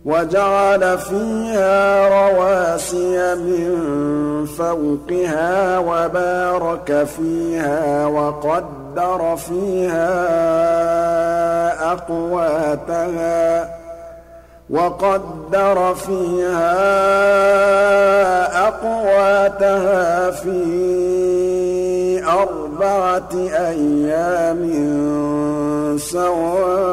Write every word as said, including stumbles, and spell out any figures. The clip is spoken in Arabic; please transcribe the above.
وَجَعَلَ فِيهَا رَوَاسِيَ مِن فَوْقِهَا وَبَارَكَ فِيهَا وَقَدَّرَ فِيهَا أَقْوَاتَهَا وَقَدَّرَ فِيهَا أَقْوَاتَهَا فِي أَرْبَعَةِ أَيَّامٍ سَوَاءً